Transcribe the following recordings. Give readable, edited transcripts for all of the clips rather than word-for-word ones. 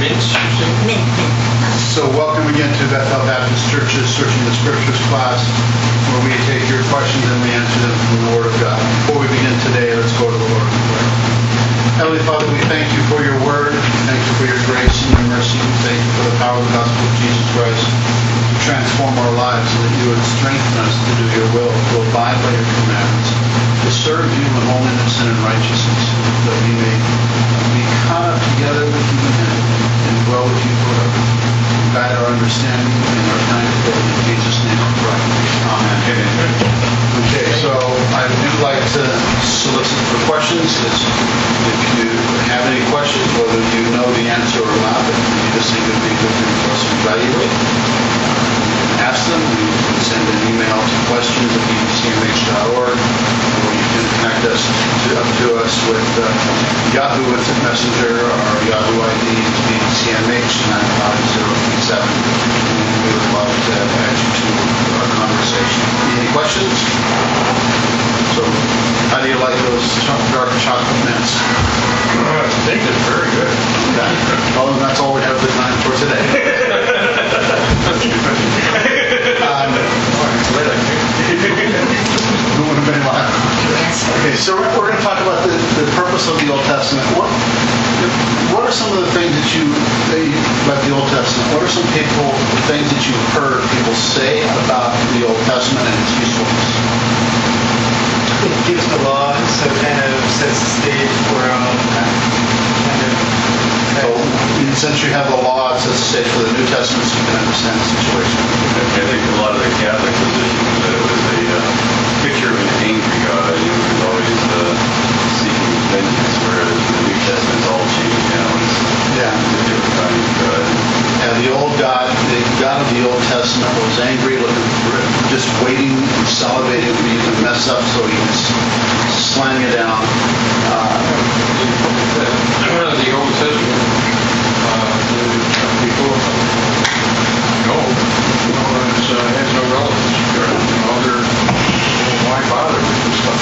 So welcome again to Bethel Baptist Church's Searching the Scriptures class, where we take your questions and we answer them from the Word of God. Before we begin today, let's go to the Lord in prayer. Heavenly Father, we thank you for your Word. We thank you for your grace and your mercy. We thank you for the power of the gospel of Jesus Christ to transform our lives so that you would strengthen us to do your will, to abide by your commandments, to serve you in holiness and in righteousness, that we may be caught up together with you and grow with you forever. Guide our understanding and our time today. In Jesus' name I pray. Amen. Okay, so I do like to solicit for questions. If you have any questions, whether you know the answer or not, if you just think it would be good for us to evaluate, ask them. You can send an email to questions@bbcmh.org, or you can connect us to us with Yahoo Instant Messenger. Our Yahoo ID is bbcmh 95037. We would love to add you to our conversation. Any questions? So, how do you like those dark chocolate mints? I think it's very good. Okay. Well, that's all we have the time for today. Okay, so we're going to talk about the purpose of the Old Testament. What are some of the things that you like the Old Testament? What are some things that you've heard people say about the Old Testament and its usefulness? It gives the law, so kind of sets the stage for So, since you have the law, it sets the stage for the New Testament, so you can understand the situation. I think a lot of the Catholic position was that it was a picture of an angry God. He was always seeking vengeance, whereas the New Testament's all changed now. It's a different kind of God. And the old God, the God of the Old Testament was angry, just waiting and salivating for you to mess up so he can slam you down. The Old Testament, before, has no relevance. Why bother with this stuff?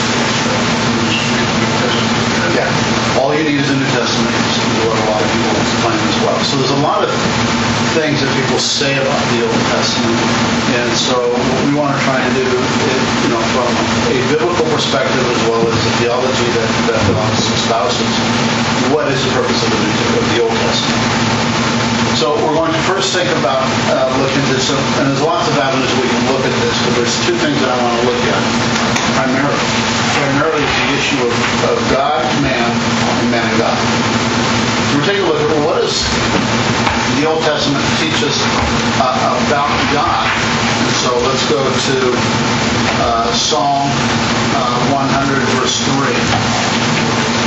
Yeah. All you need is the New Testament, is what a lot of people claim as well. So there's a lot of things that people say about the Old Testament, and so what we want to try and do, from a biblical perspective as well as the theology that espouses, what is the purpose of the Old Testament? So we're going to first think about looking at this, and there's lots of avenues we can look at this, but there's two things that I want to look at primarily. Primarily is the issue of God, man, and man and God. So we're taking a look at what does the Old Testament teach us about God. And so let's go to Psalm 100, verse 3.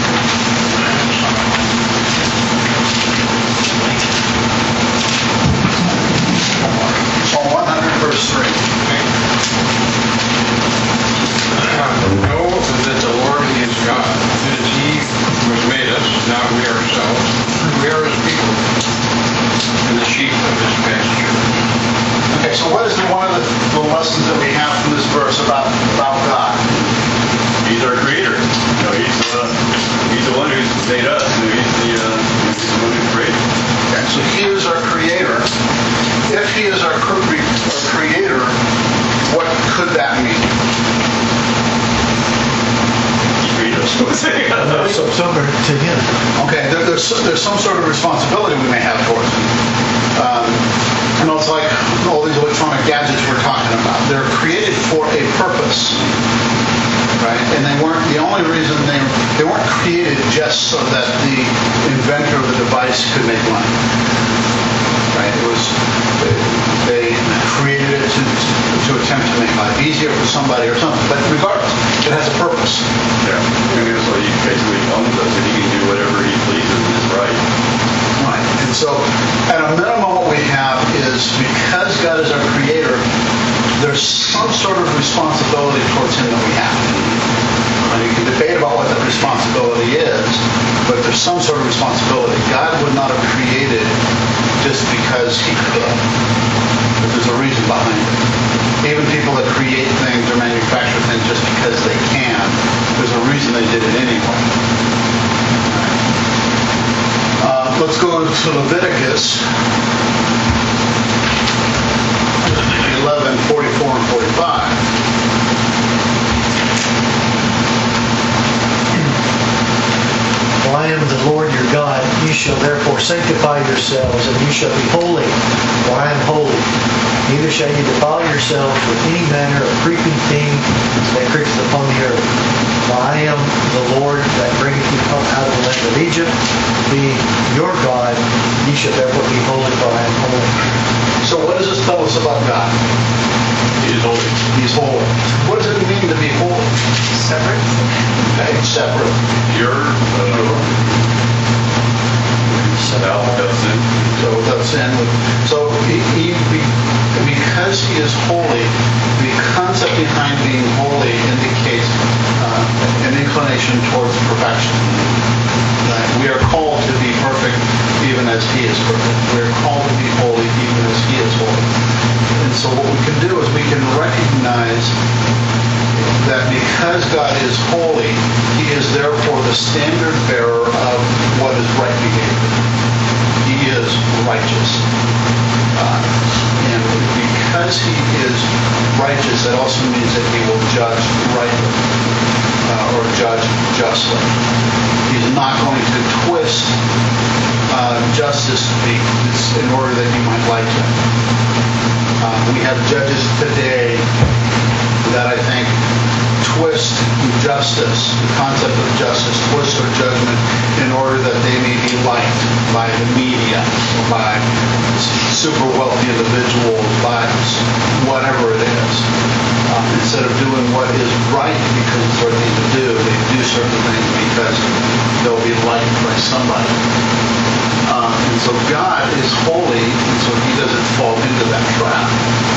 Psalm 100, verse 3. Know that the Lord is God. It is He who has made us, not we ourselves. We are His people and the sheep of His pasture. Okay, so what is one of the lessons that we have from this verse about God? He's our creator. He's the one who's made us. He's the one who created. Okay, so He is our creator. If He is our creator, what could that mean? Subservient to Him. Okay, there's some sort of responsibility we may have towards Him. It's like all these electronic gadgets we're talking about. They're created for a purpose, right? And they weren't the only reason they weren't created just so that the inventor of the device could make money, right? It was they created it to attempt to make life easier for somebody or something. But regardless, it has a purpose. Yeah, I mean, so He basically owns us, and He can do whatever He pleases is right. Right. And so, at a minimum, what we have is because God is our creator, there's some sort of responsibility towards Him that we have. And you can debate about what that responsibility is, but there's some sort of responsibility. God would not have created just because He could. But there's a reason behind it. Even people that create things or manufacture things just because they can, there's a reason they did it anyway. Let's go to Leviticus 11, 44 and 45. For I am the Lord your God. You shall therefore sanctify yourselves, and you shall be holy, for I am holy. Neither shall you defile yourselves with any manner of creeping thing that creepeth upon the earth. For I am the Lord that bringeth you up out of the land of Egypt, be your God. Ye shall therefore be holy, for I am holy. So what does this tell us about God? He is holy. He's holy. What does it mean to be holy? Separate? Okay, separate. Pure, without sin. So without sin. So because he is holy, the concept behind being holy indicates an inclination towards perfection. Right? We are called to be perfect even as he is perfect. We are called to be holy even as he is holy. And so what we can do is we can recognize that because God is holy, he is therefore the standard bearer of what is right behavior. He is righteous. And because he is righteous, that also means that he will judge rightly or judge justly. He's not going to twist justice in order that he might like him. We have judges today that I think twist justice, the concept of justice, twist their judgment in order that they may be liked by the media, or by super wealthy individuals, by whatever it is. Instead of doing what is right because it's the right thing to do, they do certain things because they'll be liked by somebody. And so God is holy, and so he doesn't fall into that trap.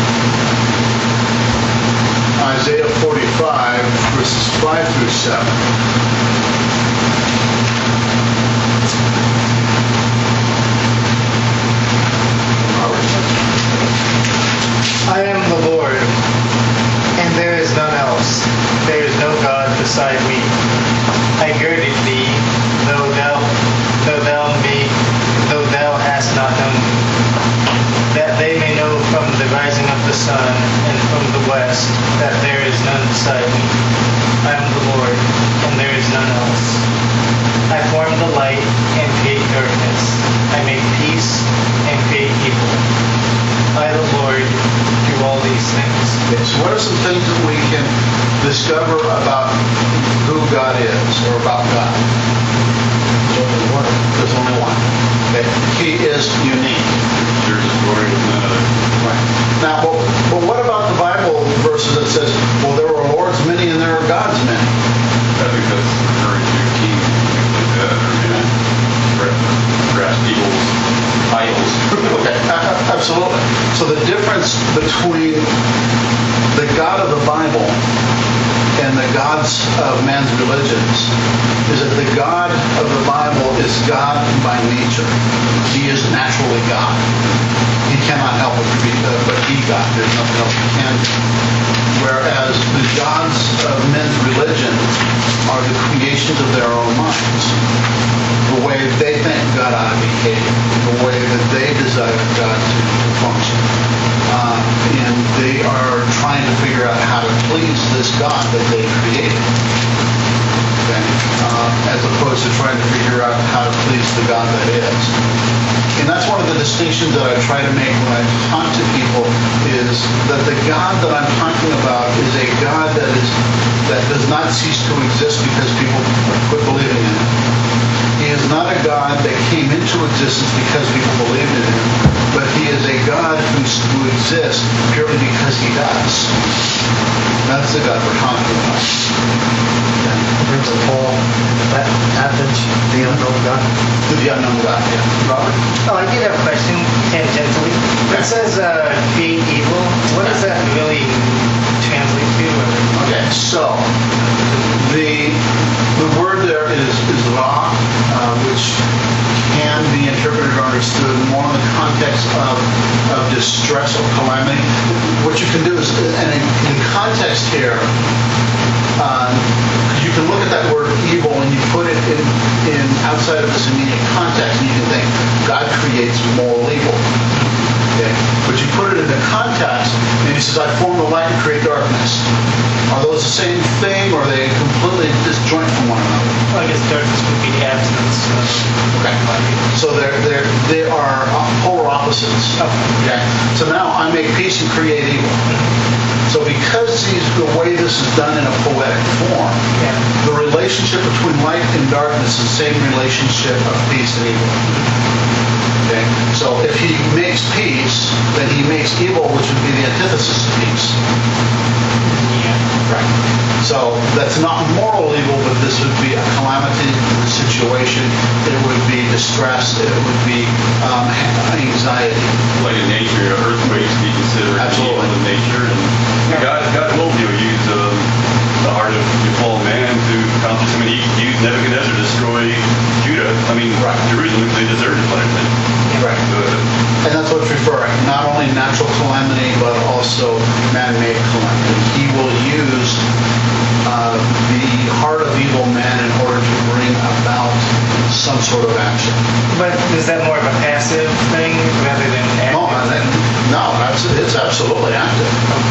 Isaiah 45, verses 5 through 7. I am the Lord, and there is none else. There is no God beside me. I girded thee, though thou hast not known me, that they may know from the rising of the sun and from the west that there is none beside me. I am the Lord, and there is none else. I form the light and create darkness. I make peace and create evil. I, the Lord, do all these things. Okay, so what are some things that we can discover about who God is, or about God? There's only one. Okay. He is unique. There's a glory with none other. Right. Now, but what about the Bible verses that says, well, there are lords many and there are gods many? I think that's referring to kings like that, or grass eagles, idols. Okay, absolutely. So the difference between the God of the Bible and the gods of man's religions is that the God of the Bible is God by nature. He is naturally God. He cannot help but be God. There's nothing else he can do. Whereas the gods of men's religion are the creations of their own minds. The way they think God ought to behave, the way that they desire God to function. And they are trying to figure out how to please this God that they created. Okay? As opposed to trying to figure out how to please the God that is. And that's one of the distinctions that I try to make when I talk to people is that the God that I'm talking about is a God that does not cease to exist because people quit believing in him. He is not a God that came into existence because people believed in him, but he is a God who exists purely because he does. That's the God we're talking about. Brings of Paul, Athens, the unknown God. The unknown God, yeah. Robert? Oh, I did have a question, tangentially. It says create evil. What does that really translate to? Okay, so the word there is ra, which can be interpreted or understood more in the context of distress or calamity. What you can do is, and in context here, you you can look at that word evil and you put it in outside of this immediate context, and you can think God creates moral evil. Okay? But you put it in the context, and he says, I form the light and create darkness. Are those the same thing, or are they completely disjoint from one another? Well, I guess darkness would be the absence of light. So they are polar opposites. Okay. So now I make peace and create evil. So because the way this is done in a poetic form, the relationship between light and darkness is the same relationship of peace and evil. Okay. So if he makes peace, then he makes evil, which would be the antithesis of peace. Right. So that's not moral evil, but this would be a calamity situation. It would be distress. It would be anxiety. Like in nature, earthquakes be considered Absolutely. evil in nature. And God will use the heart of the fallen man to accomplish. I mean, he used Nebuchadnezzar to destroy Judah. I mean, Jerusalem, they deserved punishment. Right. And that's what's referring. Not only natural calamity, but also man-made calamity. He will use the heart of evil man in order to bring about some sort of action. But is that more of a passive thing rather than active? No, it's absolutely active.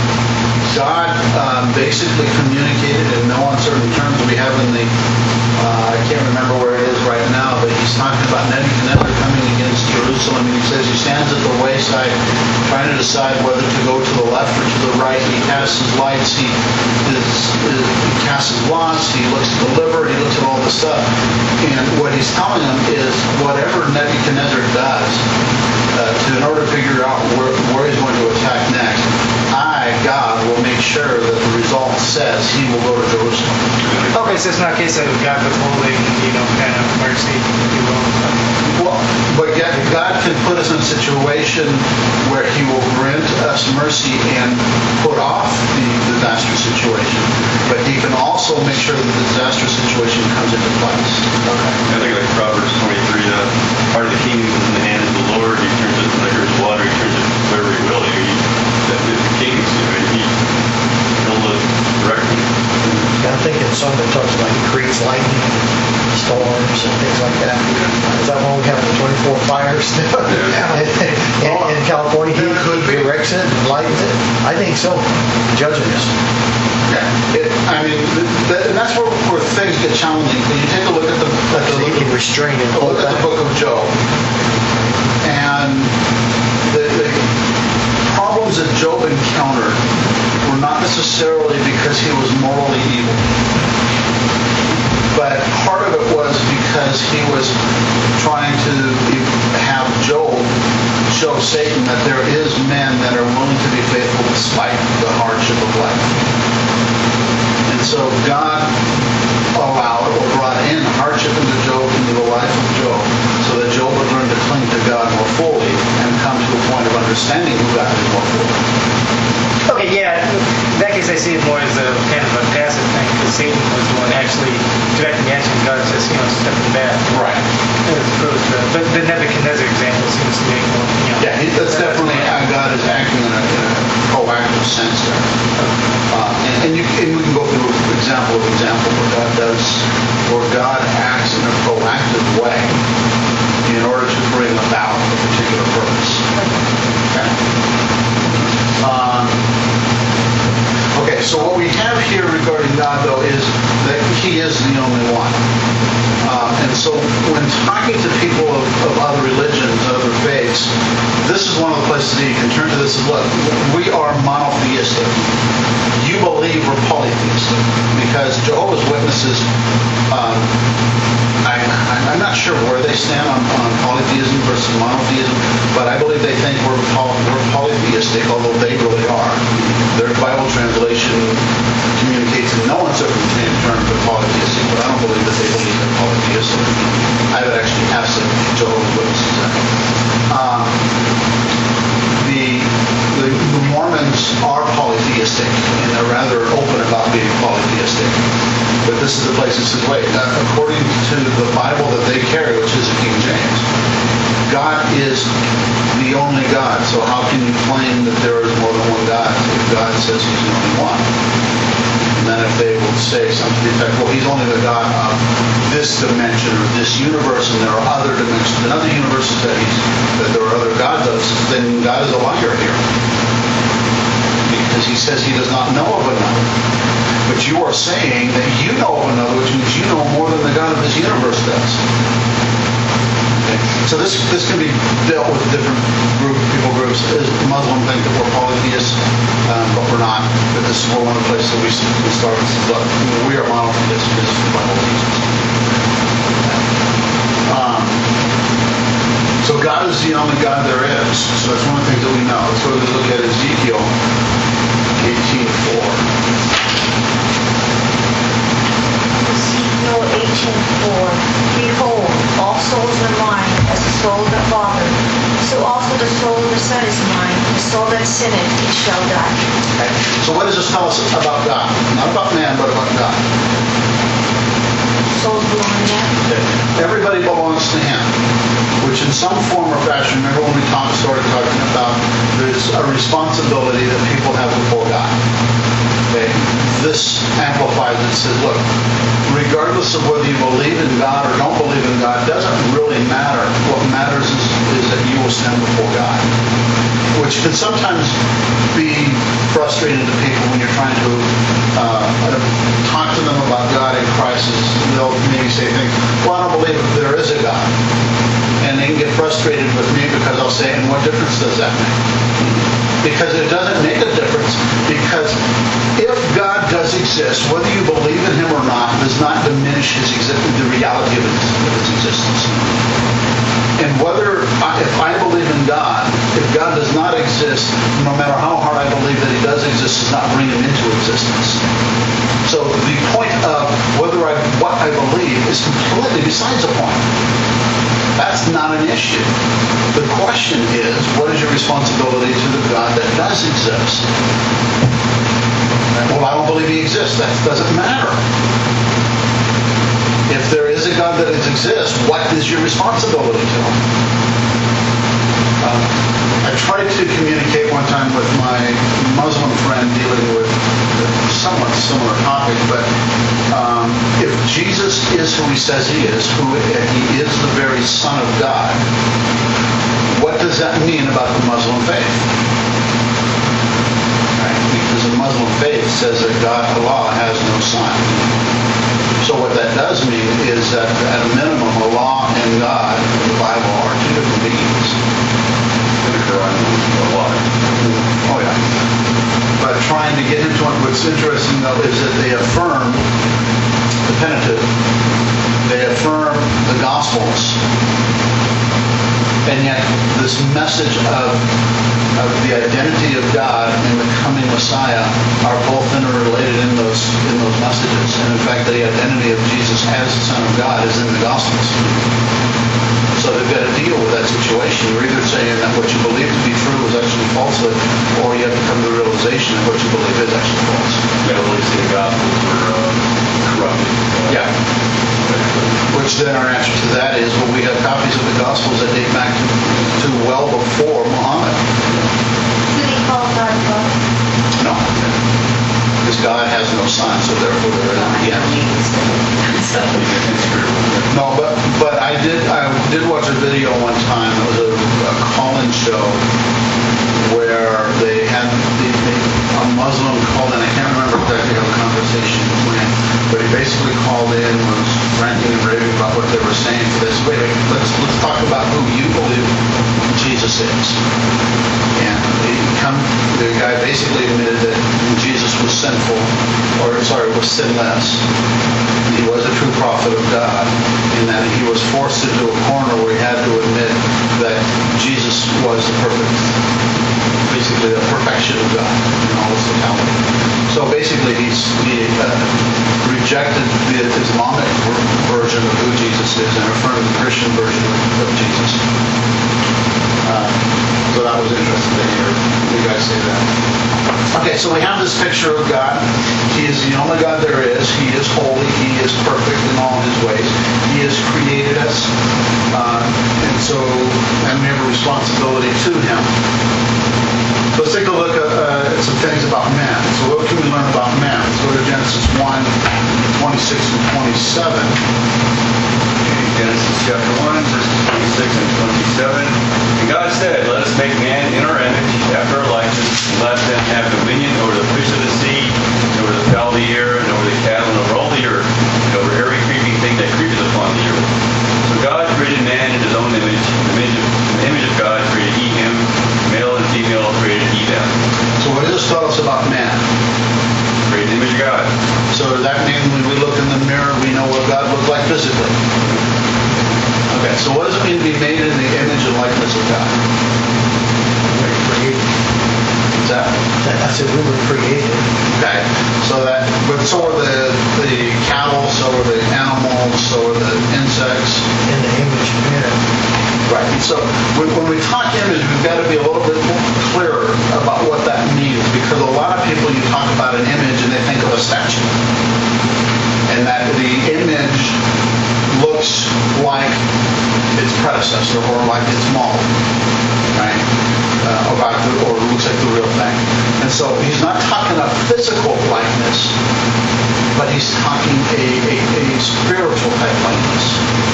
God basically communicated in no uncertain terms. We have in the, I can't remember where it is right now, but he's talking about Nebuchadnezzar coming against Jerusalem, and he says he stands at the wayside trying to decide whether to go to the left or to the right. He casts his lights, he casts his lots, he looks at the liver, he looks at all this stuff. And what he's telling them is whatever Nebuchadnezzar does, in order to figure out where he's going to attack next, God, will make sure that the result says he will go to Jerusalem. Okay, so it's not a case of God withholding, kind of mercy, if you will. Well, but yet God can put us in a situation where he will grant us mercy and put off the disastrous situation. But he can also make sure that the disastrous situation comes into place. Okay. I think like Proverbs 23, the heart of the king is in the hands of the Lord. He turns it like there's water. He turns it wherever he will. The kings, he'll direct them. I think in some it talks about he creates lightning, storms, and things like that. Is that when we have the 24 fires in California? He directs it and lightens it. I think so. Judging us. Yeah. And that's where things get challenging. When you take a look at He can restrain and look at the book of Job, and the problems that Job encountered were not necessarily because he was morally evil, but part of it was because he was trying to have Job show Satan that there is men that are willing to be faithful despite the hardship of life. And so God allowed or brought in hardship into the life of Job, so that Job would learn to cling to God more fully and come to a point of understanding who God is more fully. Okay, yeah. In that case, I see it more as a kind of a passive thing, because Satan was the one actually directing the action. God just, stepping back. Right. As opposed to, but the Nebuchadnezzar example seems to make more, Yeah, that's definitely how God is acting in a proactive sense there. And we can go through example where God acts in a proactive way in order to bring about a particular purpose. Okay. Okay, so what we have here regarding God, though, is that he is the only one. And so when talking to people of other religions, other faiths, this is one of the places that you can turn to this and look, we are monotheistic. You believe we're polytheistic, because Jehovah's Witnesses, I'm not sure where they stand on polytheism versus monotheism, but I believe they think we're polytheistic, although they really are. Their Bible translation communicates in no uncertain terms of polytheistic, but I don't believe that they believe in polytheistic. I would actually ask some Jehovah's Witnesses that. The Mormons are polytheistic, and they're rather open about being polytheistic. But this is the place that says, wait, according to the Bible that they carry, which is the King James, God is the only God. So how can you claim that there is more than one God if God says he's the only one? And then if they will say something to the effect, well, he's only the God of this dimension or this universe, and there are other dimensions and other universes that there are other gods of, then God is a liar here. Because he says he does not know of another. But you are saying that you know of another, which means you know more than the God of this universe does. Okay? So this can be dealt with different people groups. Muslim think that we're polytheists, but we're not. But this is one of the places that we start. We are monotheists because the Bible teaches. So God is the only God there is. So that's one of the things that we know. Let's go look at Ezekiel 18:4. Ezekiel 18:4. Behold, all souls are mine, as the soul of the Father. So also the soul of the Son is mine. The soul that sinneth, it shall die. Okay. So what does this tell us about God? Not about man, but about God. Souls belong to him. Okay. Everybody belongs to him, which in some form or fashion, remember when we started talking about there's a responsibility that people have before God. Okay. This amplifies it and says, look, regardless of whether you believe in God or don't believe in God, doesn't really matter. What matters is that you will stand before God, which can sometimes be frustrating to people when you're trying to talk to them about God in crisis. They'll maybe say things, well, I don't believe that there is a God. And they can get frustrated with me because I'll say, and what difference does that make? Because it doesn't make a difference. Because if God does exist, whether you believe in him or not, does not diminish the reality of his existence. And if I believe in God, if God does not exist, no matter how hard I believe that he does exist, does not bring him into existence. So the point of what I believe is completely besides the point. That's not an issue. The question is, what is your responsibility to the God that does exist? Well, I don't believe he exists. That doesn't matter. If there is a God that exists, what is your responsibility to him? I tried to communicate one time with my Muslim friend dealing with a somewhat similar topic, but if Jesus is who he says he is, he is the very Son of God, what does that mean about the Muslim faith? Right? Because the Muslim faith says that God, Allah, has no son. So what that does mean is that at a minimum, Allah and God in the Bible are two different beings. Oh yeah. But trying to get into it, what's interesting though is that they affirm the Pentateuch. They affirm the Gospels. And yet this message of the identity of God and the coming Messiah are both interrelated in those messages. And in fact, the identity of Jesus as the Son of God is in the Gospels. So they've got to deal with that situation. You're either saying that what you believe to be true is actually falsehood, or you have to come to the realization that what you believe is actually false. Yeah, at least the Gospels were corrupted. Yeah. Which then our answer to that is, well, we have copies of the Gospels that date back to well before Muhammad. Do they call God God? No. Because God has no son, so therefore there are none yet. No, but I did watch a video one time. It was a call-in show where they had a Muslim called in. I can't remember exactly how the conversation went, but he basically called in, was ranting and raving about what they were saying. So they said, wait, let's talk about who you believe Jesus is. And the guy basically admitted that Jesus was was sinless. He was a true prophet of God, in that he was forced into a corner where he had to admit that Jesus was basically the perfection of God in all his totality. So basically he rejected the Islamic version of who Jesus is and affirmed the Christian version of Jesus. So that was interesting to hear you guys say that. Okay, so we have this picture of God. He is the only God there is. He is holy. He is perfect in all his ways. He has created us. And we have a responsibility to him. So let's take a look at some things about man. So what can we learn about man? Let's go to Genesis 1, 26 and 27. Genesis chapter 1, verses 26 and 27. And God said, let us make man in our image, after our likeness, and let them have dominion over the fish of the sea, and over the fowl of the air, and over the cattle, and over all the earth, and over every creeping thing that creepeth upon the earth. So God created man in his own image. In the image of God created he him, male and female created he them. So what does this tell us about man? Created in the image of God. So does that mean when we look in the mirror, we know what God looked like physically? Okay, so what does it mean to be made in the image and likeness of God? Created. What's that? I said we were created. Okay, but so are the cattle, so are the animals, so are the insects. In the image of man. Right, and so when we talk image, we've got to be a little bit more clearer about what that means, because a lot of people, you talk about an image and they think of a statue. And that the image looks like its predecessor or like its model, right? Or looks like the real thing. And so he's not talking a physical likeness, but he's talking a spiritual type likeness.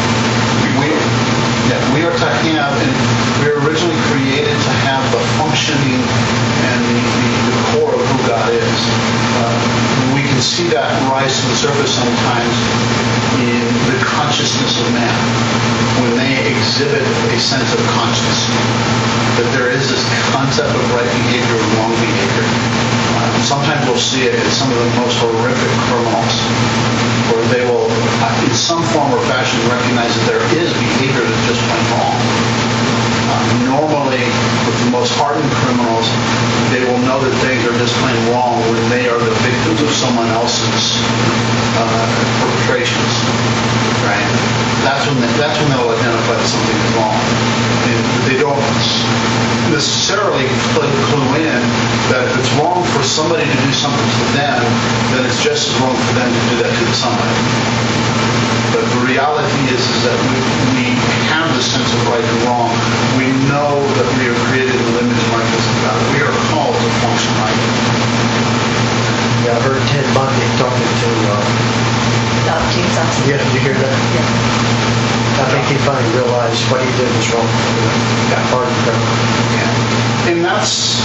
We are to have, and we were originally created to have the functioning and the core of who God is. We can see that rise to the surface sometimes in the consciousness of man, when they exhibit a sense of conscience, that there is this concept of right behavior and wrong behavior. Sometimes we'll see it in some of the most horrific criminals, where they will, in some form or fashion, recognize that there is behavior that's just plain wrong. Normally, with the most hardened criminals, they will know that things are just plain wrong when they are the victims of someone else's perpetrations. Right? That's when they'll identify that something is wrong. And they don't necessarily clue in that if it's wrong for somebody to do something to them, then it's just as wrong for them to do that to somebody. But the reality is that we have this sense of right and wrong. We know that we are created in the image and likeness of God. We are called to function right. Yeah, I heard Ted Bundy talking to... Jesus. Yeah, did you hear that? Yeah. I think he finally realized what he did was wrong. Got hard to go. And that's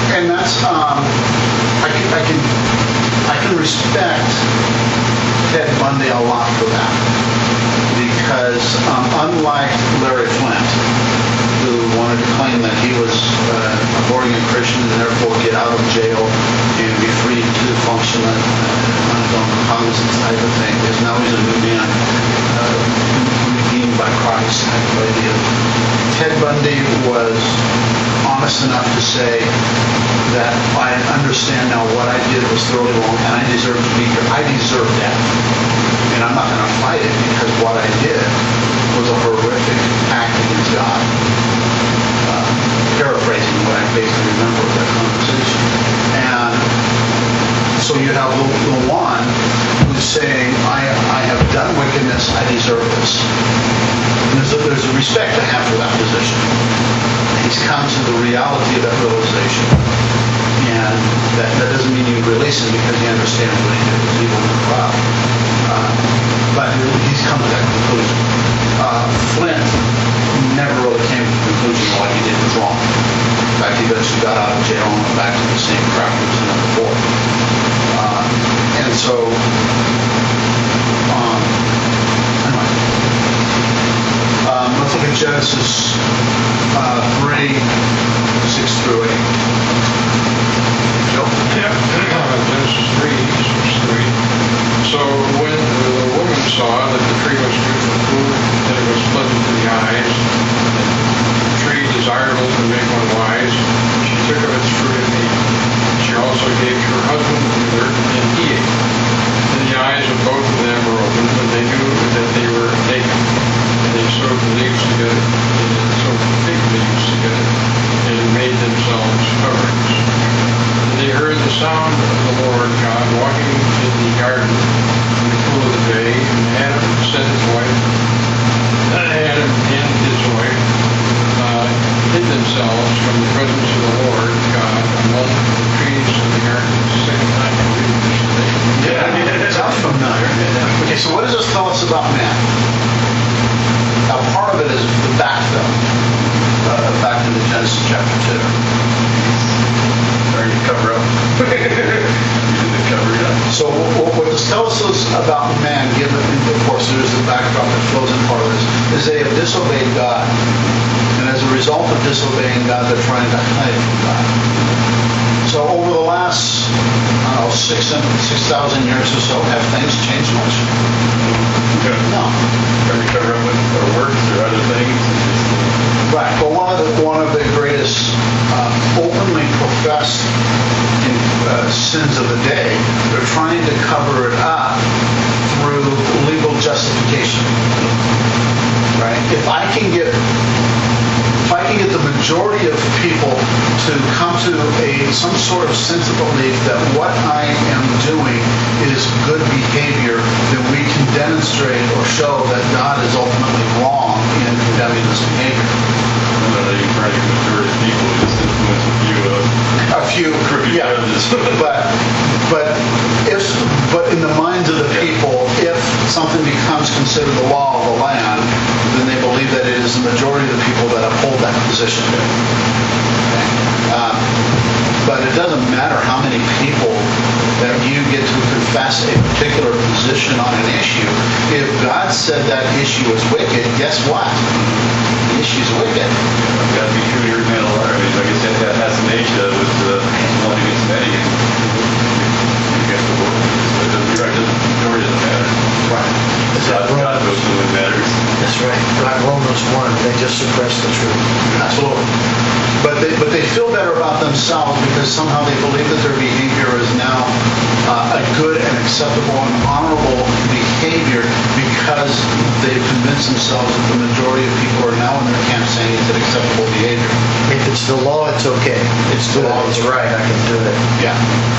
I can respect Ted Bundy a lot for that, because unlike Larry Flint, who wanted to claim that he was a born-again Christian and therefore get out of jail and be free to function on his own cognizance type of thing, because now he's a new man, redeemed by Christ type of idea. Ted Bundy was honest enough to say that I understand now what I did was thoroughly wrong and I deserve to be here. I deserve that. And I'm not going to fight it, because what I did was a horrific act against God. Paraphrasing what I basically remember of that conversation. And so you have the one who's saying, I have done wickedness, I deserve this. And there's a respect to have for that position. He's come to the reality of that realization. And that doesn't mean you release him, because he understands what he did was evil in the crowd. But he's come to that conclusion. Flint never really came to the conclusion that what he did was wrong. In fact, he eventually got out of jail and went back to the same crowd he was in before. And so, anyway, let's look at Genesis 3, 6 through 8. Joe? Yeah, Genesis 3, 6 through 8. So when the woman saw that the tree was good for food, that it was pleasant to the eyes, the tree desirable to make one wise, she took of its fruit and ate. She also gave to her husband with her, and he ate. Then the eyes of both of them were opened, and they knew that they were naked. And they sewed the leaves together, and sewed the fig leaves together, themselves from the presence of the Lord God among the trees of the earth. It's the second time we read this today. Yeah, it sounds familiar. Okay, so what does this tell us about man? Now, part of it is the backfill, back into Genesis chapter 2. Trying to cover up. Using the cover it up. So what this tells us about man, given, of course, there's the backdrop that flows in part of this, is they have disobeyed God. And as a result of disobeying God, they're trying to hide from God. So over the last, 6,000 years or so, have things changed much? No. Trying to cover up with our works or other things. Right. But one of the greatest openly professed sins of the day, they're trying to cover it up through legal justification. Right? If I can get the majority of people to come to some sort of sense of belief that what I am doing is good behavior, then we can demonstrate or show that God is ultimately wrong in condemning this behavior. Not even trying to get the majority of people, just influence A few, crooked yeah. judges. But in the minds of the people, if something becomes considered the law of the land, then they believe that it is the majority of the people that uphold that position. But it doesn't matter how many people that you get to confess a particular position on an issue. If God said that issue is wicked, guess what? The issue is wicked. Got to be true to your man alive. I mean, like I said, that Athanasius was one against many. You get the word. But the majority doesn't matter. Right. God knows who it matters. That's right. Like Romans 1, they just suppress the truth. Absolutely. But they feel better about themselves because somehow they believe that their behavior is now a good and acceptable and honorable behavior because they've convinced themselves that the majority of people are now in their camp saying it's an acceptable behavior. If it's the law, it's okay. It's the good. law, It's it's right. I can do it. Yeah.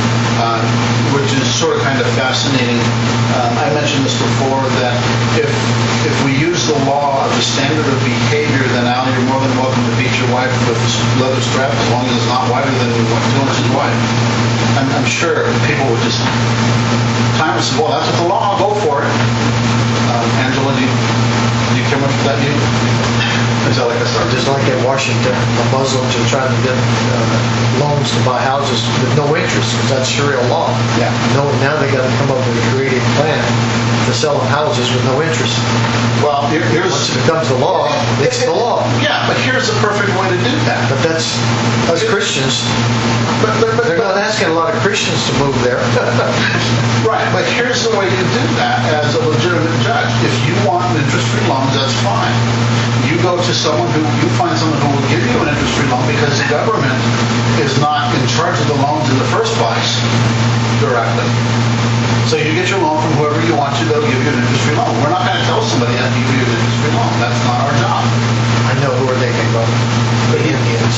Which is sort of kind of fascinating. I mentioned this before that if we use the law of the standard of behavior, then now you're more than welcome to beat your wife with a leather strap as long as it's not wider than 2 inches wide. I'm sure people would just time and say, well, that's what the law, I'll go for it. Angela, do you care much for that view? Is that like a start? Just like in Washington, the Muslims are trying to get loans to buy houses with no interest because that's Sharia law. Yeah. No, now they got to come up with a creative plan to sell them houses with no interest. Well, here's... Once it becomes the law, it's the law. Yeah, but here's the perfect way to do that. But that's, us Christians, But they're not asking a lot of Christians to move there. Right, but here's the way you do that as a legitimate judge. If you want interest-free loans, that's fine. You go to you find someone who will give you an interest-free loan because the government is not in charge of the loans in the first place directly. So you get your loan from whoever you want to, they'll give you an interest-free loan. We're not going to tell somebody that to give you an interest-free loan. That's not our job. I know who are they came from. The Indians.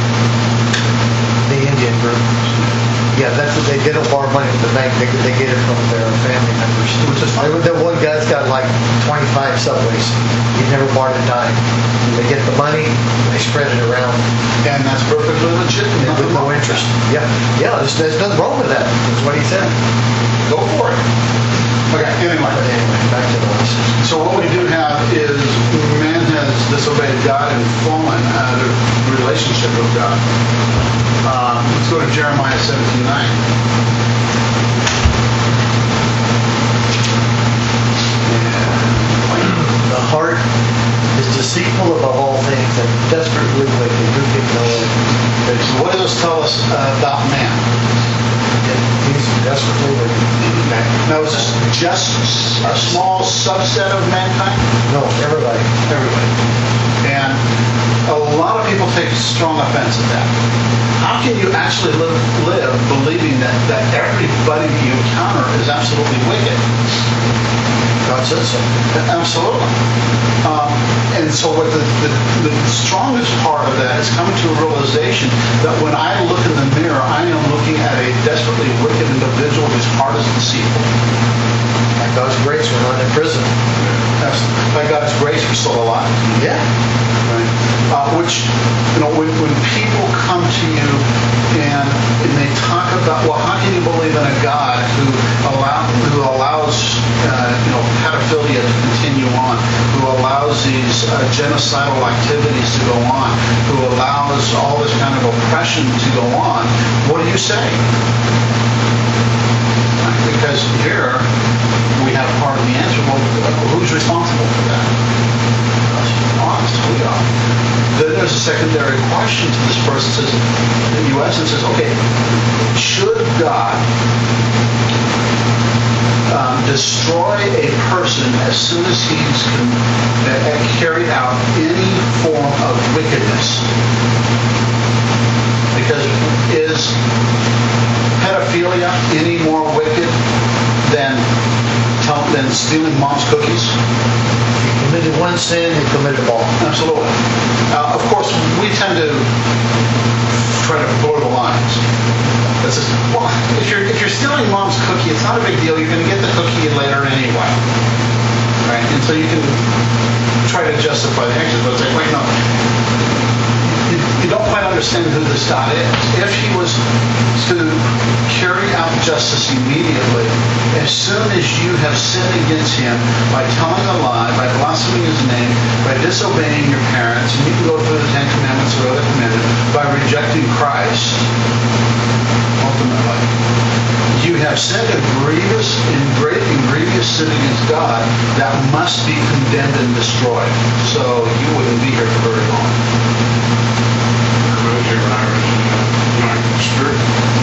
The Indian group. Yeah, that's what they don't borrow money from the bank. They get it from their family members. Which is fine. The one guy's got like 25 subways. He never borrowed a dime. They get the money, they spread it around. And that's perfectly legit. With no interest. Yeah, there's nothing wrong with that. That's what he said. Go for it. Okay, anyway. But anyway, back to the list. So what we do have is man has disobeyed God and fallen out of relationship with God. Let's go to Jeremiah 17:9. The heart is deceitful above all things and desperately wicked. Who can know it? Okay, so what does this tell us about man? He's desperately wicked. Now, is this just a small subset of mankind? No, everybody. Everybody. And a lot of people take strong offense at that. How can you actually live believing that everybody you encounter is absolutely wicked? God said so. Absolutely. And so what the strongest part of that is coming to a realization that when I look in the mirror, I am looking at a desperately wicked individual whose heart is deceitful. By God's grace, we're not in prison. By God's grace, we're still alive. Yeah. Right? which, when people come to you and they talk about, well, how can you believe in a God who allows pedophilia to continue on, who allows these genocidal activities to go on, who allows all this kind of oppression to go on? What do you say? Because here we have part of the answer. Well, who's responsible for that? Us, we are. Then there's a secondary question to this person. Says, the U.S. and says, okay, should God destroy a person as soon as he's carried out any form of wickedness? Because is pedophilia any more wicked than stealing mom's cookies? You committed one sin, you committed all. Absolutely. Of course, we tend to try to blur the lines. That says, well, if you're stealing mom's cookie, it's not a big deal. You're going to get the cookie later anyway, right? And so you can try to justify the actions, but it's like, wait, no. You don't quite understand who this God is. If he was to carry out justice immediately, as soon as you have sinned against him by telling a lie, by blaspheming his name, by disobeying your parents, and you can go through the Ten Commandments or other commandments, by rejecting Christ, ultimately, you have sinned a grievous sin against God that must be condemned and destroyed. So you wouldn't be here for very long. When I was in my district,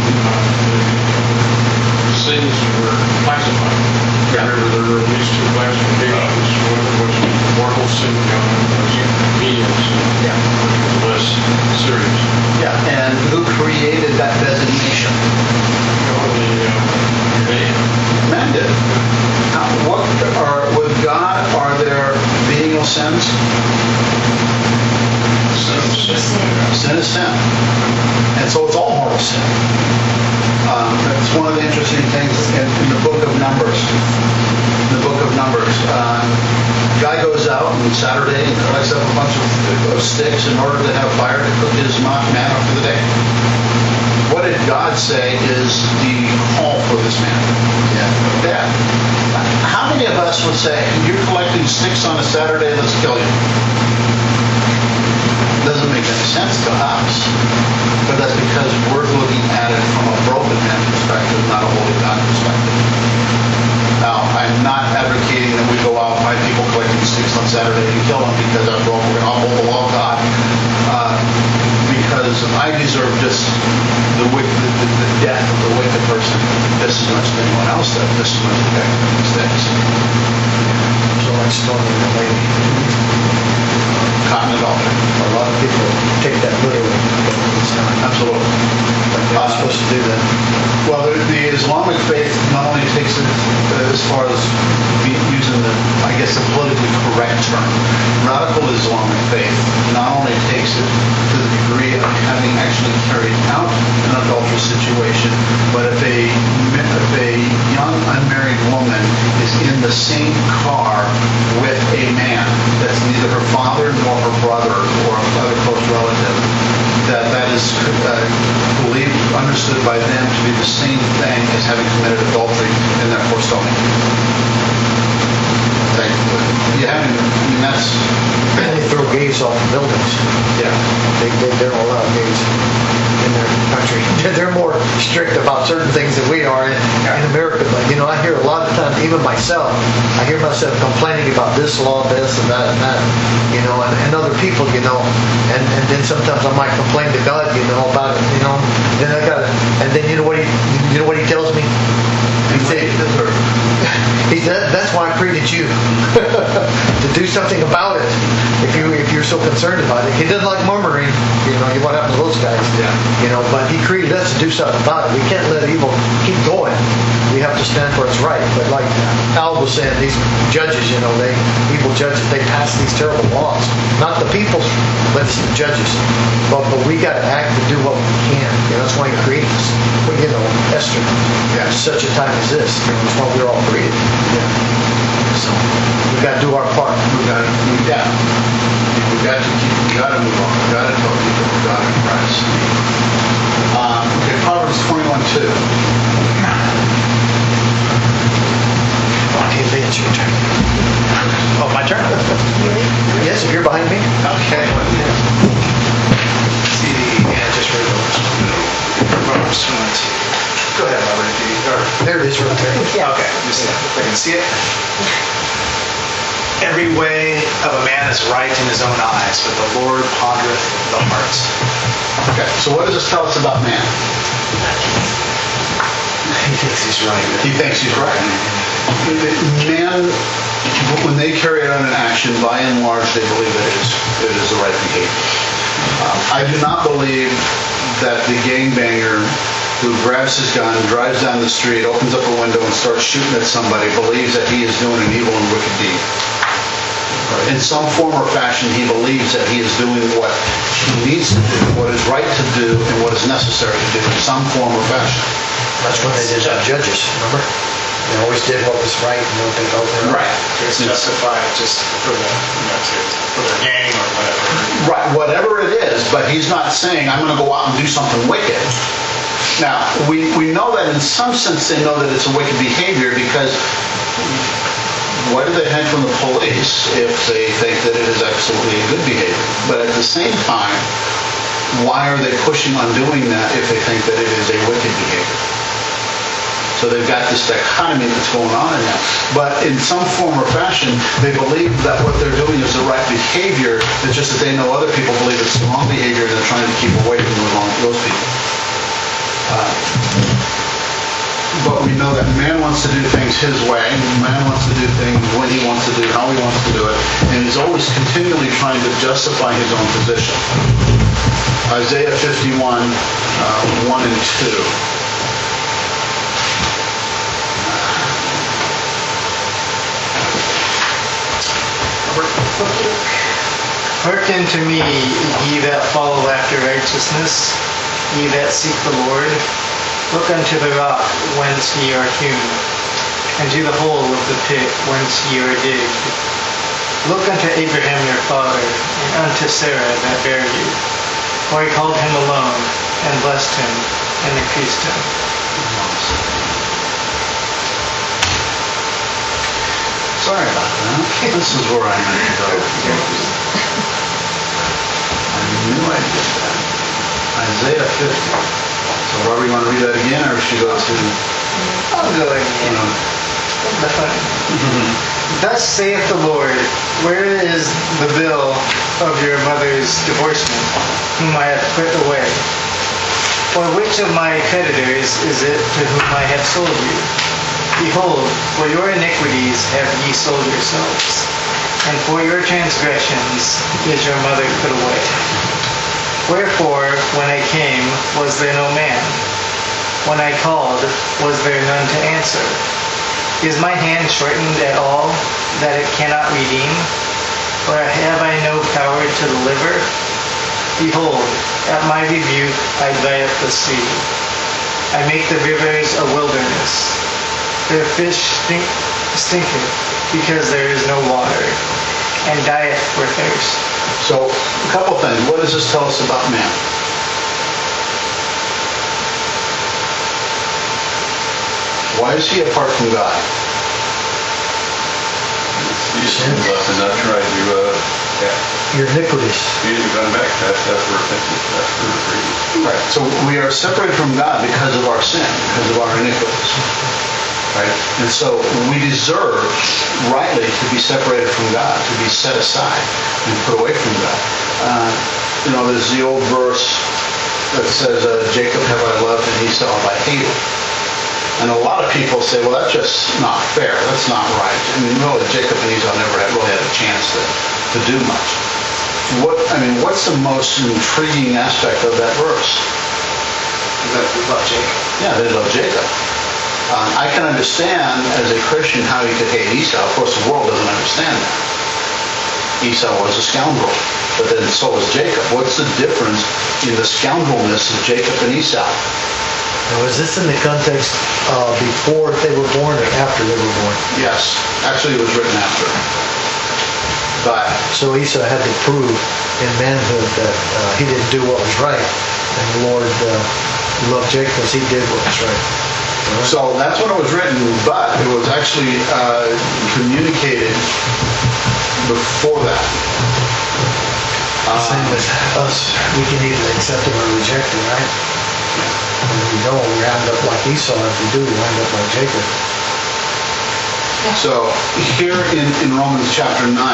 the sins were classified. I remember there were at least two classifications. One was mortal sin, the other was venial sin. Yeah. Less serious. Yeah, and who created that designation? Man did. Now, with God, are there venial sins? Sin is sin. And so it's all mortal sin. That's one of the interesting things in the book of Numbers. In the book of Numbers, a guy goes out on Saturday and collects up a bunch of sticks in order to have fire to cook his manna for the day. What did God say is the call for this man? Death. How many of us would say, you're collecting sticks on a Saturday, let's kill you? Doesn't make any sense to us, but that's because we're looking at it from a broken man perspective, not a holy God perspective. Now, I'm not advocating that we go out and find people collecting sticks on Saturday and kill them because after all, we're going to uphold the law of God. Because I deserve just the death of the wicked person just as much as anyone else does, just as much as the guy who mistakes. So like stoning the lady. Cotton adultery. A lot of people take that literally, but it's not. Absolutely. They're not supposed to do that. Well, the Islamic faith not only takes it as far as using the politically correct term, radical Islamic faith not only takes it to the degree of having actually carried out an adulterous situation, but if a young unmarried woman is in the same car with a man that's neither her father nor her brother or another close relative, that is understood by them to be the same thing as having committed adultery and therefore stoning. That's... They throw gays off the buildings. Yeah. They don't allow gays in their country. They're more strict about certain things than we are in America. But, I hear a lot of times, even myself, I hear myself complaining about this law, this and that, and other people, and then sometimes I might complain to God, about it, then I got it. And then you know what he tells me? He said, that's why I created you to do something about it. If you're so concerned about it, he doesn't like murmuring. What happened to those guys? Yeah. But he created us to do something about it. We can't let evil keep going. We have to stand for what's right. But like Al was saying, these judges, evil judges, they pass these terrible laws. Not the people, but it's the judges. But we got to act and do what we can. That's why he created us. Esther, such a time as this. That's why we're all created. Yeah. So we've got to do our part. We got to move on. We got to tell people we're God in Christ. Okay, Proverbs 21:2. Okay, Vince, your turn. Oh, my turn? Yes, if you're behind me. Okay. See just read those. Proverbs 22. Go ahead, Robert. There it is right there. Okay, just if I can see it. Every way of a man is right in his own eyes, but the Lord pondereth the hearts. Okay, so what does this tell us about man? He thinks he's right. He thinks he's right. Man, when they carry out an action, by and large, they believe it is the right behavior. I do not believe that the gangbanger who grabs his gun, drives down the street, opens up a window, and starts shooting at somebody believes that he is doing an evil and wicked deed. In some form or fashion, he believes that he is doing what he needs to do, what is right to do, and what is necessary to do in some form or fashion. That's what they did to judges, remember? They always did what was right and don't think over. Right. It's justified just for for their gang or whatever. Right, whatever it is, but he's not saying, I'm going to go out and do something wicked. Now, we know that in some sense they know that it's a wicked behavior because why do they hide from the police if they think that it is absolutely a good behavior? But at the same time, why are they pushing on doing that if they think that it is a wicked behavior? So they've got this dichotomy that's going on in them. But in some form or fashion, they believe that what they're doing is the right behavior. It's just that they know other people believe it's the wrong behavior and they're trying to keep away from those people. But we know that man wants to do things his way. Man wants to do things when he wants to do, how he wants to do it. And he's always continually trying to justify his own position. Isaiah 51, 1 and 2. Hearken to me, ye that follow after righteousness, ye that seek the Lord. Look unto the rock whence ye are hewn, and to the hole of the pit whence ye are digged. Look unto Abraham your father, and unto Sarah that bare you. For he called him alone, and blessed him, and increased him. Sorry about that. This is where I need to go. I knew I'd get that. Isaiah 50. So Robert, you want to read that again, or should we go to... I'll go again. Thus saith the Lord, where is the bill of your mother's divorcement, whom I have put away? Or which of my creditors is it to whom I have sold you? Behold, for your iniquities have ye sold yourselves, and for your transgressions is your mother put away. Wherefore, when I came, was there no man? When I called, was there none to answer? Is my hand shortened at all, that it cannot redeem? Or have I no power to deliver? Behold, at my rebuke I dry up the sea. I make the rivers a wilderness. Their fish stinketh, because there is no water, and dieth for thirst. So, a couple things. What does this tell us about man? Why is he apart from God? He's not trying to Your iniquities. he's gone back. That's where repentance. That's where freedom. Right. So we are separated from God because of our sin, because of our iniquities. Right? And so we deserve rightly to be separated from God, to be set aside and put away from God. There's the old verse that says, Jacob have I loved and Esau have I hated. And a lot of people say, well, that's just not fair. That's not right. And really, Jacob and Esau never really had a chance to do much. What's the most intriguing aspect of that verse? That we love Jacob. Yeah, they love Jacob. I can understand as a Christian how you could hate Esau. Of course, the world doesn't understand that. Esau was a scoundrel, but then so was Jacob. What's the difference in the scoundrelness of Jacob and Esau? Now, was this in the context before they were born or after they were born? Yes, actually it was written after. But So Esau had to prove in manhood that he didn't do what was right, and the Lord loved Jacob because he did what was right. so that's when it was written, but it was actually communicated before that. Same with us, we can either accept him or reject him, right? And if we don't, we end up like Esau. If we do, we end up like Jacob. So here in Romans chapter 9,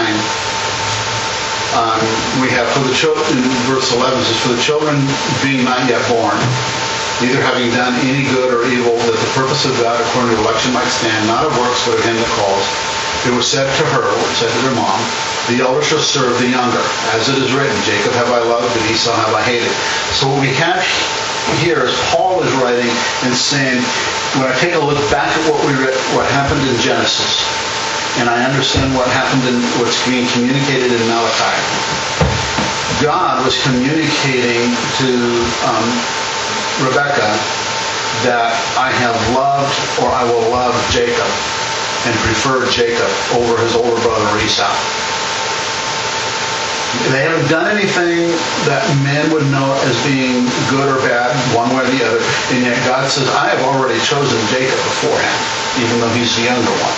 we have for the children, in verse 11 it says, for the children being not yet born, neither having done any good or evil, that the purpose of God according to election might stand, not of works, but of him that calls. It was said to her, or said to their mom, the elder shall serve the younger. As it is written, Jacob have I loved, but Esau have I hated. So what we have here is Paul is writing and saying, when I take a look back at what we read, what happened in Genesis, and I understand what happened in what's being communicated in Malachi, God was communicating to Rebekah that I have loved, or I will love Jacob, and preferred Jacob over his older brother Esau. They haven't done anything that men would know as being good or bad, one way or the other, and yet God says, I have already chosen Jacob beforehand, even though he's the younger one.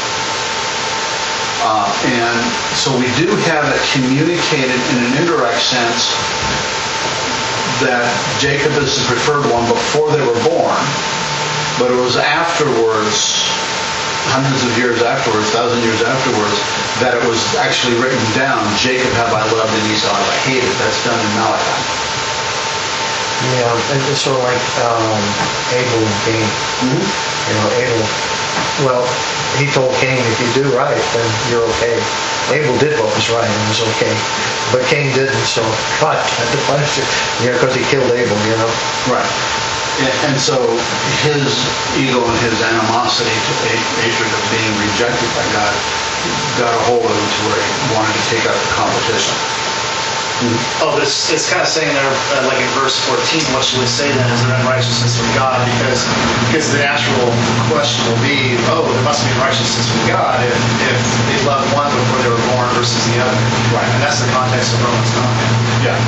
And so we do have it communicated in an indirect sense that Jacob is the preferred one before they were born, but it was afterwards, hundreds of years afterwards, 1,000 years afterwards, that it was actually written down, Jacob have I loved and Esau have I hated. That's done in Malachi. Yeah, it's sort of like Abel and Cain. Mm-hmm. You know, Abel, well, he told Cain, if you do right, then you're okay. Abel did what was right and was okay. But Cain didn't, so God had to punish him, because he killed Abel, Right. And so his ego and his animosity to hatred of being rejected by God got a hold of him to where he wanted to take out the competition. Oh, it's kind of saying there, like in verse 14, what should we say then? Is there unrighteousness from God? Because the natural question will be, there must be unrighteousness from God if they loved one before they were born versus the other. Right. And that's the context of Romans 9. Yeah.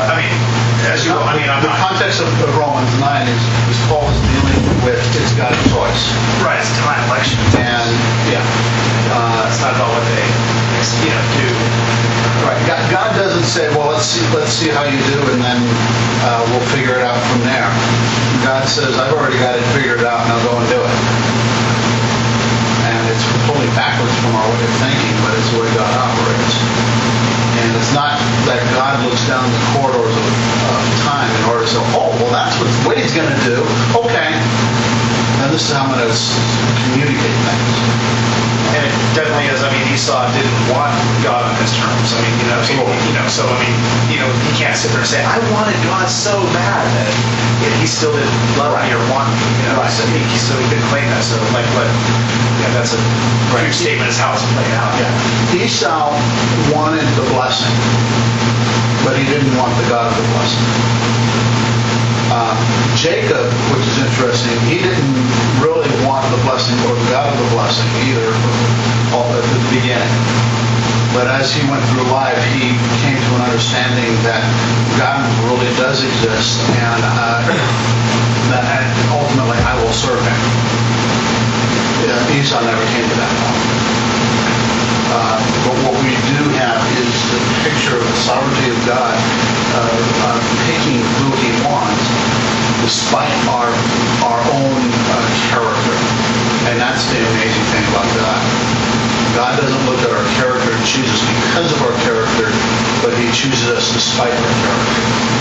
I'm the context of Romans 9 is Paul is dealing with it's God's choice. Right, it's divine election. And it's not about what they do. Right. God doesn't say, well, let's see how you do, and then we'll figure it out from there. God says, I've already got it figured out, now go and do it. And it's totally backwards from our way of thinking, but it's the way God operates. And it's not that God looks down the corridors of time in order to say, that's what he's going to do. Okay. And this is how I'm going to communicate things. And it definitely is. Esau didn't want God on his terms. He can't sit there and say, I wanted God so bad that he still didn't love me or want me. Right. So he couldn't claim that. So that's a true statement is how it's played out. Yeah. Esau wanted the blessing, but he didn't want the God of the blessing. Jacob, which is interesting, he didn't really want the blessing or the God of the blessing either at the beginning. But as he went through life, he came to an understanding that God really does exist and that ultimately I will serve him. Esau never came to that point. But what we do have is the picture of the sovereignty of God picking who he wants despite our own character. And that's the amazing thing about God. God doesn't look at our character and choose us because of our character, but he chooses us despite our character.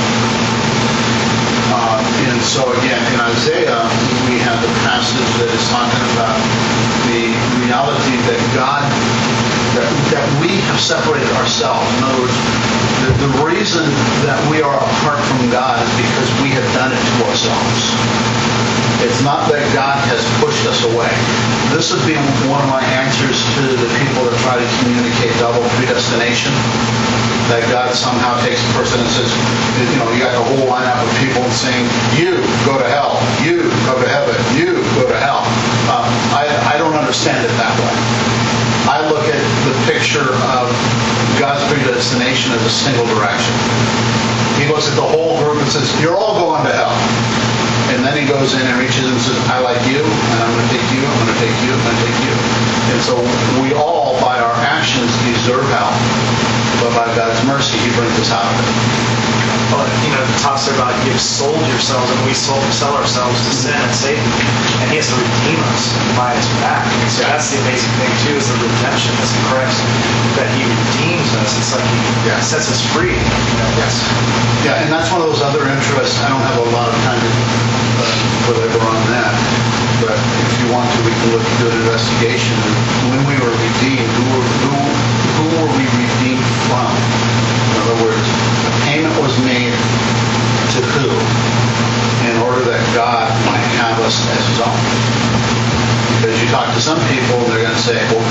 And so again, in Isaiah, we have the passage that is talking about the reality that God, that we have separated ourselves. In other words, the reason that we are apart from God is because we have done it to ourselves. It's not that God has pushed us away. This would be one of my answers to the people that try to communicate double predestination. That God somehow takes a person and says, you know, you got a whole lineup of people saying, you go to hell, you go to heaven, you go to hell. I don't understand it that way. I look at the picture of God's predestination as a single direction. He looks at the whole group and says, you're all going to hell. And then he goes in and reaches and says, I like you, and I'm going to take you, I'm going to take you, I'm going to take you. And so we all, by our actions, deserve hell. But by God's mercy, he brings us out of it. Well, you know, it talks about you've sold yourselves, and we sell ourselves to sin and Satan, and he has to redeem us and buy us back. And so that's the amazing thing too, is the redemption that's in Christ, that he redeems us. It's like he sets us free. You know? Yes. Yeah, and that's one of those other interests. I don't have a lot of time to belabor on that, but if you want to, we can look do an investigation. When we were redeemed, who were we redeemed from? In other words, a payment was made to who in order that God might have us as his own. Because you talk to some people, they're going to say, well,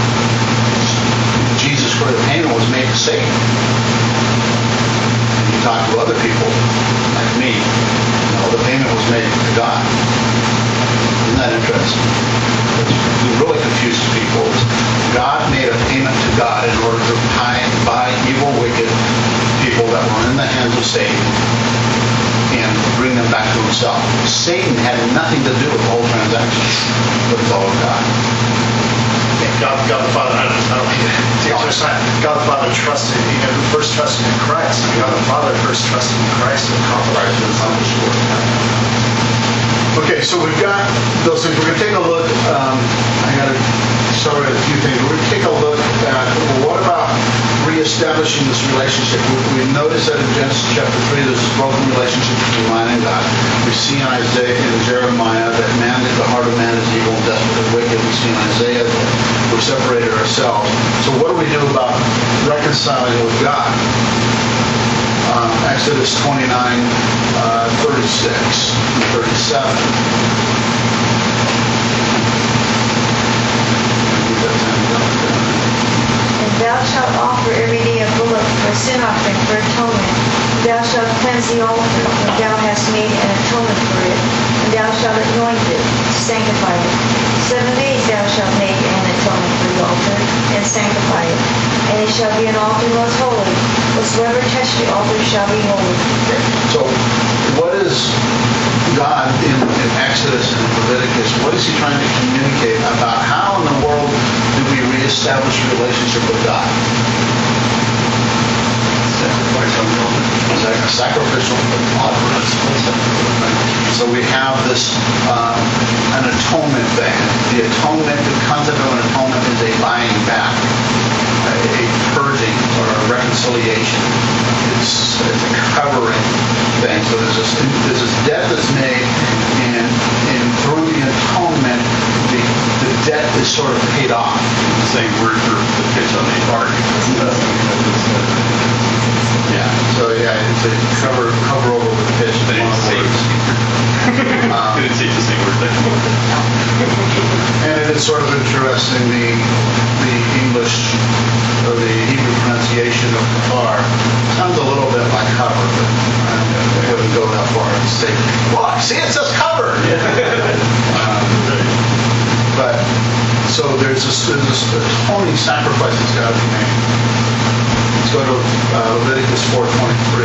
Jesus, for the payment was made to Satan. And you talk to other people, like me, you know, the payment was made to God. Isn't that interesting? It really confuses people. God made a payment to God in order to buy evil, wicked people that were in the hands of Satan and bring them back to himself. Satan had nothing to do with the whole transaction, but it's all of God. God the Father, I don't mean to take your time. God the Father trusted, you know, who first trusted in Christ. God the Father first trusted in Christ and accomplished work. Okay, so we've got those things. We're going to take a look. I got to start with a few things. We're going to take a look at, well, what about reestablishing this relationship? We notice that in Genesis chapter 3, there's this broken relationship between man and God. We see in Isaiah and Jeremiah that the heart of man is evil and desperate and wicked. We see in Isaiah that we're separated ourselves. So what do we do about reconciling with God? Exodus 29, 36 and 37. And thou shalt offer every day a bullock for a sin offering for atonement. Thou shalt cleanse the altar when thou hast made an atonement for it, and thou shalt anoint it, sanctify it. 7 days thou shalt make an atonement for the altar, and sanctify it. And it shall be an altar most holy. Whatsoever touch the altar shall be holy. So, what is God in Exodus and Leviticus, what is he trying to communicate about how in the world do we reestablish a relationship with God? Sacrificial offering. So we have this an atonement thing. The concept of an atonement is a buying back, a purging or a reconciliation. It's a covering thing. So there's this debt that's made, and through the atonement, the debt is sort of paid off. The same word for the pitch on the ark. Yeah. So it's a cover over the pitch. But it's safe. It's safe to say word there. And it is sort of interesting, the English or the Hebrew pronunciation of kafar sounds a little bit like cover, but I wouldn't go that far and say, look, see, it says cover. But so there's this atoning sacrifice that's got to be made. Let's go to Leviticus 4:23.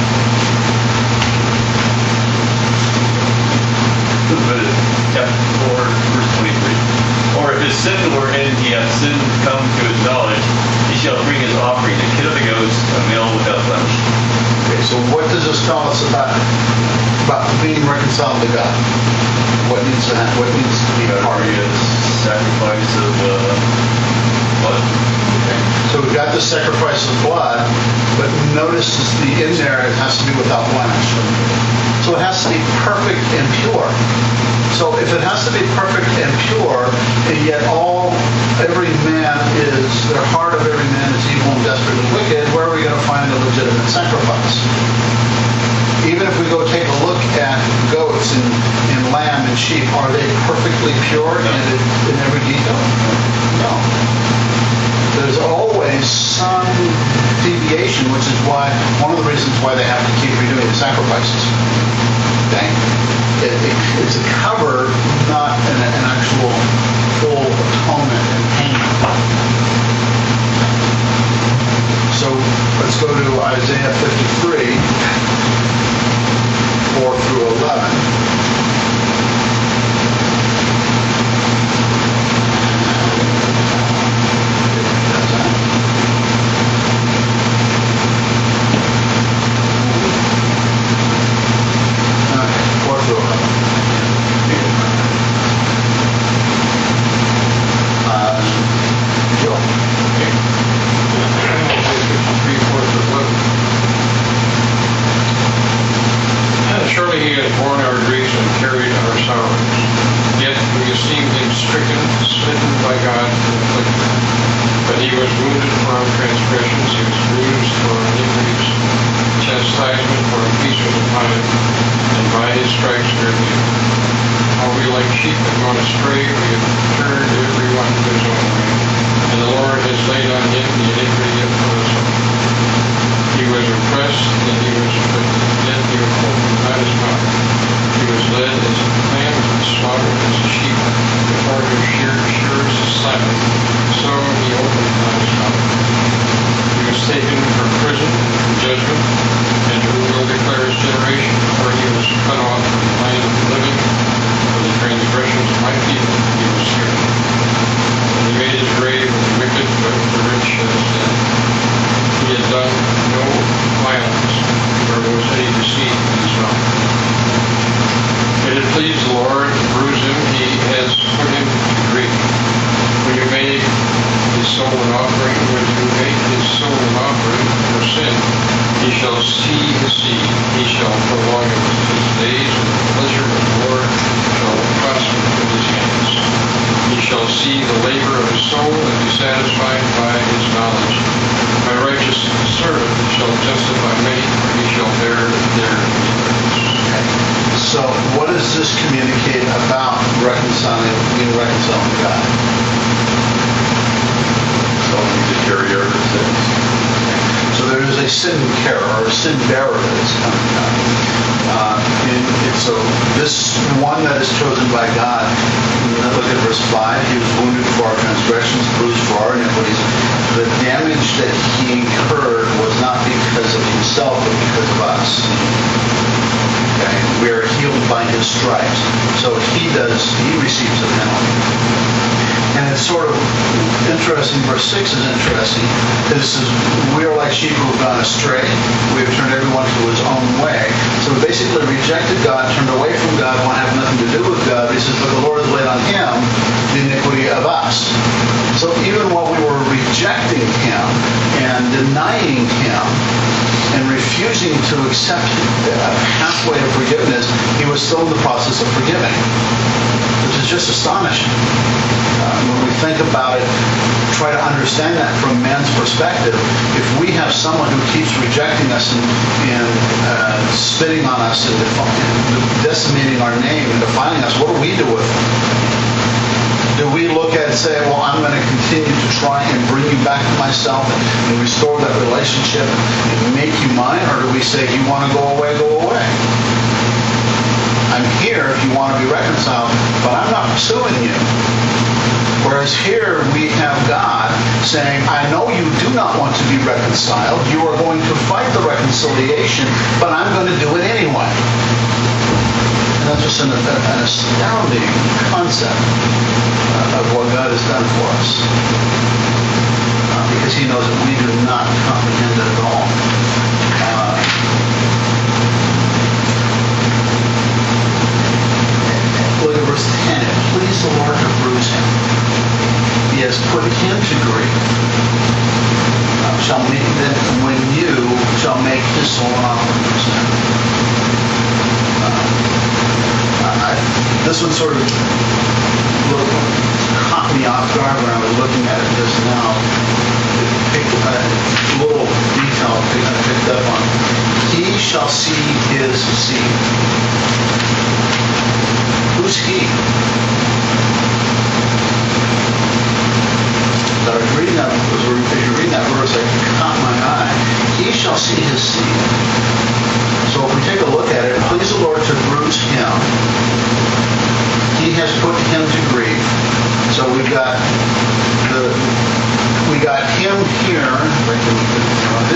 Chapter 4, verse 23. Or if his sin were in, he hath sinned come to his knowledge, he shall bring his offering, a kid of the goats, a male without blemish. Okay, so what does this tell us about being reconciled to God? What needs to happen? What needs to be part of it? Sacrifice of blood. Okay. So we've got the sacrifice of blood, but notice in there it has to be without blemish. So it has to be perfect and pure. So if it has to be perfect and pure, and yet every man the heart of every man is evil and desperate and wicked, where are we going to find the legitimate sacrifice? Even if we go take a look at goats, goats and lamb and sheep, are they perfectly pure in every detail? No. There's always some deviation, which is why one of the reasons why they have to keep redoing the sacrifices. Okay? It's a cover, not an actual full atonement and payment. So let's go to Isaiah 53, 4 through 11. Surely he has borne our griefs and carried our sorrows. Yet we esteemed him stricken, smitten by God, and afflicted. But he was wounded for our transgressions, he was bruised for our iniquities. Chastisement for our peace was upon him, and by his stripes we are healed. How we like sheep have gone astray, we have turned every one to his own way. And the Lord has laid on him the iniquity of us all. He was oppressed, and he was afflicted, yet he opened not his mouth. He was led as a lamb to the slaughter, as a sheep before her shearers is silent. So he opened not his mouth. He was taken from prison and from judgment, and who will declare his generation? For he was cut off from the land of the living, for the transgressions of my people he was stricken. And he made his grave with the wicked, but the rich as dead. He had done no violence, nor was any deceit in his mouth. It had pleased the Lord to bruise him, he has put him to grief. When you make his soul an offering for sin, he shall see his seed, he shall prolong his days, and the pleasure of the Lord shall prosper in his hands. He shall see the labor of his soul and be satisfied by his knowledge. My righteous servant shall justify many, for he shall bear their iniquities. So what does this communicate about being reconciled to God? So we need to carry our sins. So there is a sin carer or a sin bearer that is coming down. And so this one that is chosen by God, look at verse 5, he was wounded for our transgressions, bruised for our iniquities. The damage that he incurred was not because of himself, but because of us. Okay? We are healed by his stripes. So he receives a penalty. And it's sort of interesting, verse 6 is interesting. It says, we are like sheep who have gone astray. We have turned everyone to his own way. So we basically rejected God, turned away from God, want to have nothing to do with God. He says, but the Lord has laid on him the iniquity of us. So even while we were rejecting him and denying him and refusing to accept a pathway of forgiveness, he was still in the process of forgiving, which is just astonishing. When we think about it, try to understand that from man's perspective. If we have someone who keeps rejecting us and spitting on us and decimating our name and defiling us, what do we do with it? Do we look at it and say, well, I'm going to continue to try and bring you back to myself and restore that relationship and make you mine? Or do we say, you want to go away, go away? I'm here if you want to be reconciled, but I'm not pursuing you. Whereas here we have God saying, I know you do not want to be reconciled. You are going to fight the reconciliation, but I'm going to do it anyway. And that's just an astounding concept of what God has done for us. Because he knows that we do not comprehend it at all. Look at verse 10. It pleased the Lord to bruise him. He has put him to grief. When you shall make his soul an offering for sin. This one sort of caught me off guard when I was looking at it just now. A little detail I picked up on. He shall see his seed.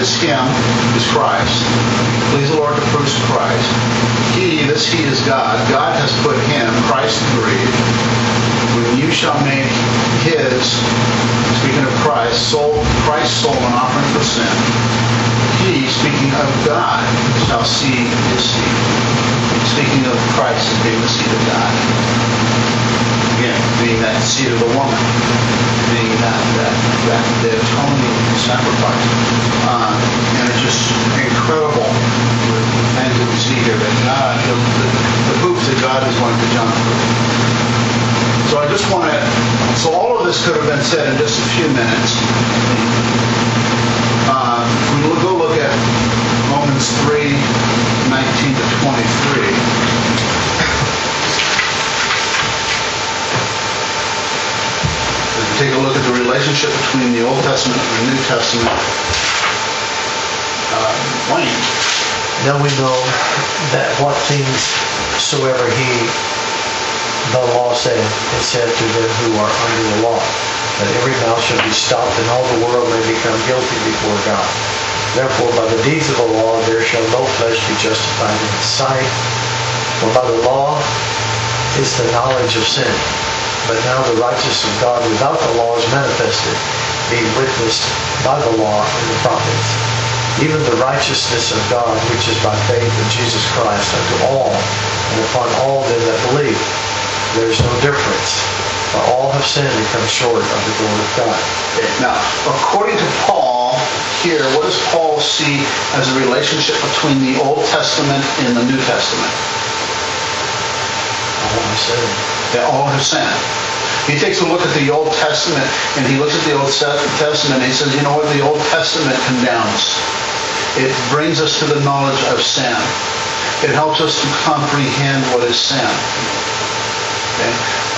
is him is Christ. Please the Lord to prove Christ. He is God. God has put him, Christ, to grief. When you shall make his, speaking of Christ's soul an offering for sin, he, speaking of God, shall see his seed. Speaking of Christ as being the seed of God. Again, being that seed of the woman. Being that the atoning sacrifice. And it's just incredible the things that we see here that God, the hoops that God is going to jump through. So I just want to, so all of this could have been said in just a few minutes. We'll go look at Romans 3, 19 to 23. Take a look at the relationship between the Old Testament and the New Testament. Wayne. Now we know that what things soever the law said, it said to them who are under the law, that every mouth shall be stopped and all the world may become guilty before God. Therefore, by the deeds of the law, there shall no flesh be justified in his sight. For by the law is the knowledge of sin. But now the righteousness of God without the law is manifested, being witnessed by the law and the prophets. Even the righteousness of God, which is by faith in Jesus Christ, unto all and upon all them that believe. There is no difference. For all have sinned and come short of the glory of God. Now, according to Paul, here, what does Paul see as a relationship between the Old Testament and the New Testament? All have sinned. They all have sinned. He takes a look at the Old Testament, and he looks at the Old Testament, and he says, you know what, the Old Testament condemns. It brings us to the knowledge of sin. It helps us to comprehend what is sin. Okay?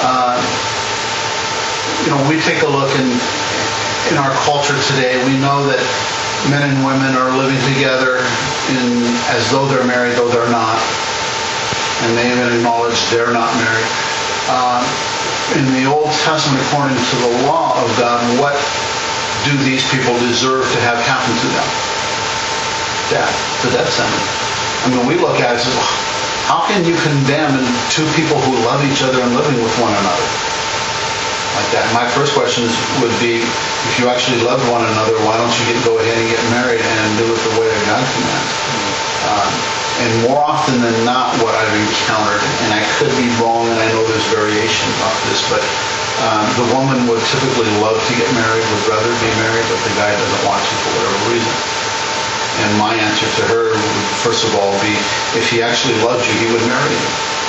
We take a look in our culture today. We know that men and women are living together as though they're married, though they're not. And they even acknowledge they're not married. In the Old Testament, according to the law of God, what do these people deserve to have happen to them? Death. The death sentence. I mean, we look at it and say, how can you condemn two people who love each other and living with one another? Like that. My first question would be, if you actually love one another, why don't you go ahead and get married and do it the way that God commands? And more often than not, what I've encountered, and I could be wrong, and I know there's variation about this, but the woman would typically love to get married, would rather be married, but the guy doesn't want to for whatever reason. And my answer to her would, first of all, be, if he actually loved you, he would marry you.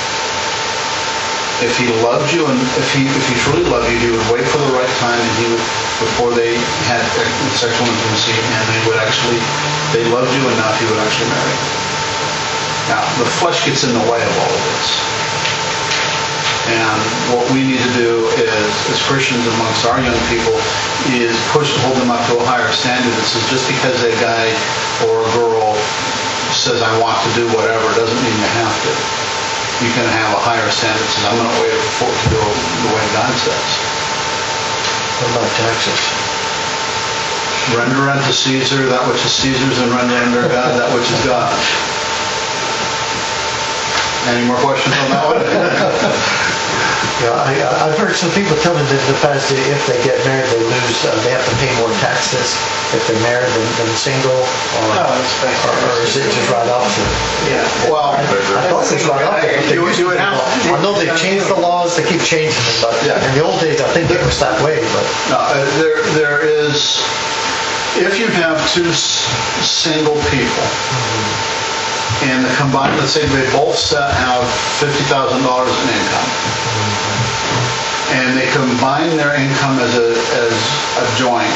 If he loved you, and if he truly loved you, he would wait for the right time, and he would, before they had sexual intimacy, and they loved you enough, he would actually marry you. Now, the flesh gets in the way of all of this. And what we need to do is, as Christians amongst our young people, is hold them up to a higher standard that says just because a guy or a girl says, I want to do whatever, doesn't mean you have to. You can have a higher standard that says, I'm going to wait for it to go the way God says. What about taxes? Render unto Caesar that which is Caesar's, and render unto God that which is God's. Any more questions on that one? I've heard some people tell me that in the past, if they get married, they have to pay more taxes if they're married than single, or is it just right opposite? Yeah. Well, I thought it was right opposite. I know they've changed the laws; they keep changing them, but in the old days, I think it was that way. But no, there is. If you have two single people. And the combined, let's say they both have $50,000 in income, and they combine their income as a joint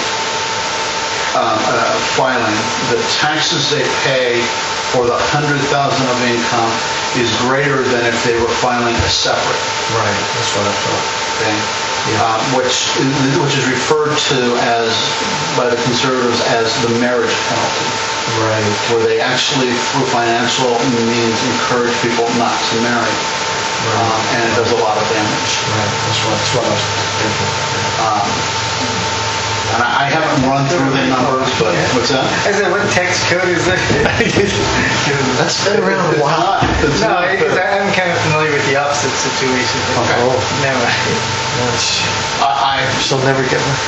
filing, the taxes they pay for the $100,000 of income is greater than if they were filing as separate. Right, that's what I thought. Okay. Which is referred to by the conservatives as the marriage penalty. Right. Where they actually, through financial means, encourage people not to marry. Right. And it does a lot of damage. Right. That's what I was thinking. And I haven't run through the numbers, but what's that? I said, what tax code is that? That's been around a while. It's No, not- because I'm kind of familiar with the opposite situation. Okay. Oh, Never mind. that's- I, she'll never get one.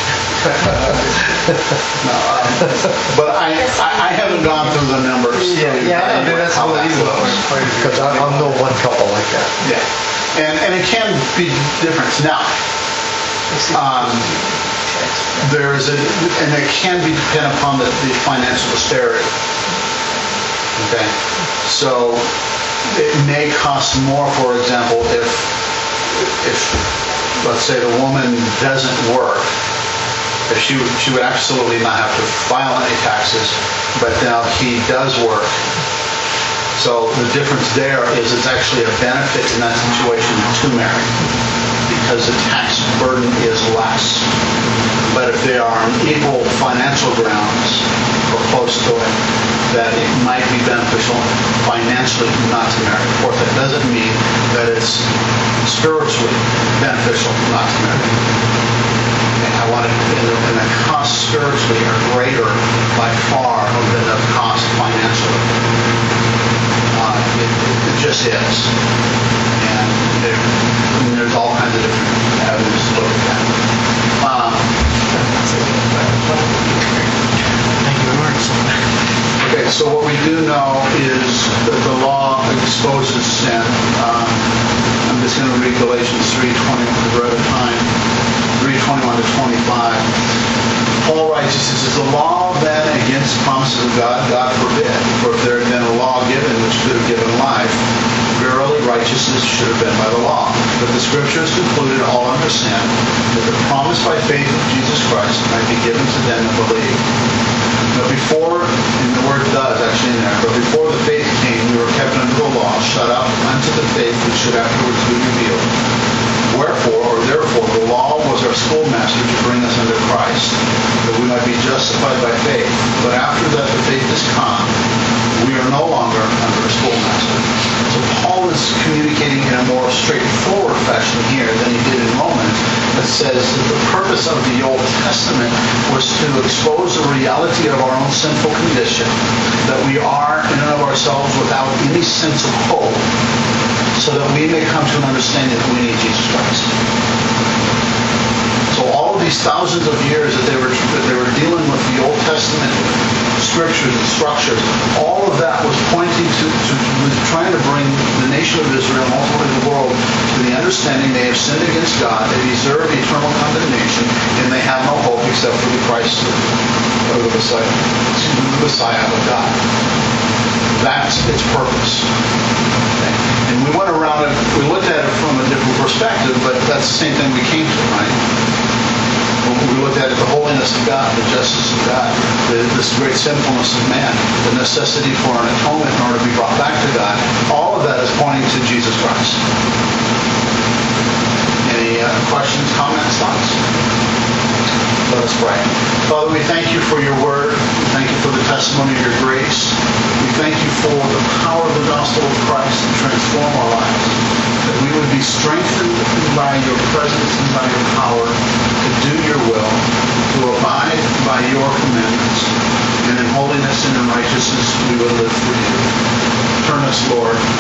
but I haven't gone through the numbers. Yeah, I know, that's How what that he's works. Because I know one couple like that. Yeah, and it can be different. Now, there's and it can be dependent upon the financial austerity. Okay, so it may cost more, for example, if let's say the woman doesn't work, if she would absolutely not have to file any taxes, but now he does work. So the difference there is it's actually a benefit in that situation to marry because the tax burden is less. But if they are on equal financial grounds or close to it, that it might be beneficial financially not to marry. Of course, that doesn't mean that it's spiritually beneficial not to marry. And the costs spiritually are greater by far than the cost financially. It just is. And there's all kinds of different avenues to look at that. Thank you very much. Okay, so what we do know is that the law exposes sin. I'm just going to read Galatians 3:20 for the time. 3:21 to 25. Paul writes, he says, "Is the law then against the promises of God? God forbid. For if there had been a law given which could have given life, verily righteousness should have been by the law. But the Scriptures concluded all under sin, that the promise by faith of Jesus Christ might be given to them that believe. But before," and the word "does" actually in there, "but before the faith came, we were kept under the law, shut up unto the faith which should afterwards be revealed. Wherefore, or therefore, the law was our schoolmaster to bring us under Christ, that we might be justified by faith. But after that the faith is come, we are no longer under a schoolmaster." So Paul is communicating in a more straightforward fashion here than he did in Romans, that says that the purpose of the Old Testament was to expose the reality of our own sinful condition, that we are in and of ourselves without any sense of hope, so that we may come to an understanding that we need Jesus Christ. So all of these thousands of years that they were dealing with the Old Testament scriptures and structures, all of that was pointing to was trying to bring the nation of Israel and ultimately the world to the understanding they have sinned against God, they deserve eternal condemnation, and they have no hope except for the Christ or the Messiah of God. That's its purpose. Okay? And we went around it, we looked at it from a different perspective, but that's the same thing we came to, right? We looked at it, the holiness of God, the justice of God, this great sinfulness of man, the necessity for an atonement in order to be brought back to God. All of that is pointing to Jesus Christ. Any questions, comments, thoughts? Let us pray. Father, we thank you for your word. We thank you for the testimony of your grace. We thank you for the power of the gospel of Christ to transform our lives. That we would be strengthened by your presence and by your power to do your will, to abide by your commandments. And in holiness and in righteousness we will live for you. Turn us, Lord,